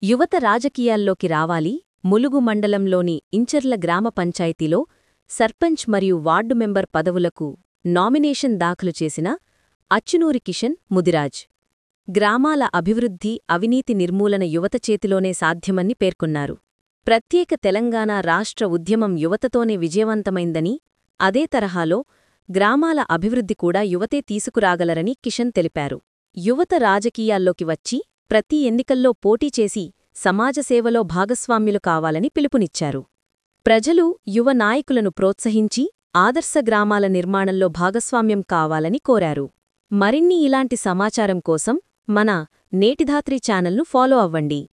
యువత రాజకీయాల్లోకి రావాలి. ములుగు మండలంలోని ఇంచర్ల గ్రామ పంచాయతీలో సర్పంచ్ మరియు వార్డు మెంబర్ పదవులకు నామినేషన్ దాఖలు చేసిన అచ్చునూరి కిషన్ ముదిరాజ్. గ్రామాల అభివృద్ధి, అవినీతి నిర్మూలన యువత చేతిలోనే సాధ్యమని పేర్కొన్నారు. ప్రత్యేక తెలంగాణ రాష్ట్ర ఉద్యమం యువతతోనే విజయవంతమైందని, అదే తరహాలో గ్రామాల అభివృద్ధి కూడా యువతే తీసుకురాగలరని కిషన్ తెలిపారు. యువత రాజకీయాల్లోకి వచ్చి ప్రతి ఎన్నికల్లో పోటీ చేసి సమాజసేవలో భాగస్వామ్యులు కావాలని పిలుపునిచ్చారు. ప్రజలు యువ నాయకులను ప్రోత్సహించి ఆదర్శ గ్రామాల నిర్మాణంలో భాగస్వామ్యం కావాలని కోరారు. మరిన్ని ఇలాంటి సమాచారం కోసం మన నేటిధాత్రి ఛానల్ను ఫాలో అవ్వండి.